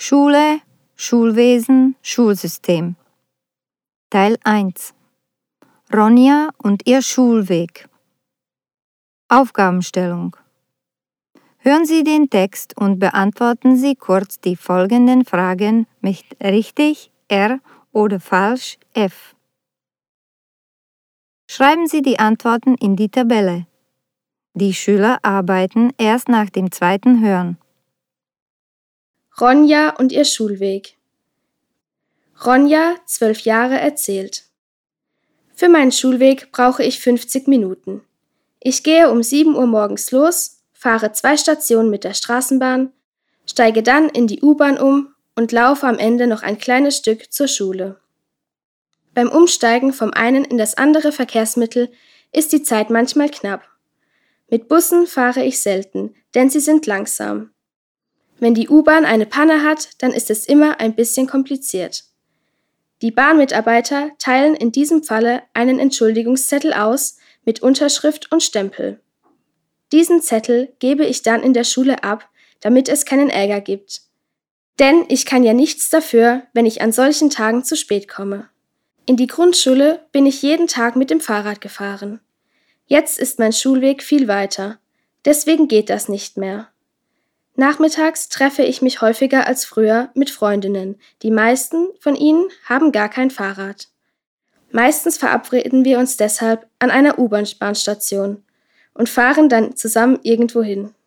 Schule, Schulwesen, Schulsystem. Teil 1. Ronja und ihr Schulweg. Aufgabenstellung. Hören Sie den Text und beantworten Sie kurz die folgenden Fragen mit richtig R oder falsch F. Schreiben Sie die Antworten in die Tabelle. Die Schüler arbeiten erst nach dem zweiten Hören. Ronja und ihr Schulweg. Ronja, 12 Jahre, erzählt: Für meinen Schulweg brauche ich 50 Minuten. Ich gehe um 7 Uhr morgens los, fahre 2 Stationen mit der Straßenbahn, steige dann in die U-Bahn um und laufe am Ende noch ein kleines Stück zur Schule. Beim Umsteigen vom einen in das andere Verkehrsmittel ist die Zeit manchmal knapp. Mit Bussen fahre ich selten, denn sie sind langsam. Wenn die U-Bahn eine Panne hat, dann ist es immer ein bisschen kompliziert. Die Bahnmitarbeiter teilen in diesem Falle einen Entschuldigungszettel aus mit Unterschrift und Stempel. Diesen Zettel gebe ich dann in der Schule ab, damit es keinen Ärger gibt. Denn ich kann ja nichts dafür, wenn ich an solchen Tagen zu spät komme. In die Grundschule bin ich jeden Tag mit dem Fahrrad gefahren. Jetzt ist mein Schulweg viel weiter, deswegen geht das nicht mehr. Nachmittags treffe ich mich häufiger als früher mit Freundinnen. Die meisten von ihnen haben gar kein Fahrrad. Meistens verabreden wir uns deshalb an einer U-Bahn-Bahnstation und fahren dann zusammen irgendwo hin.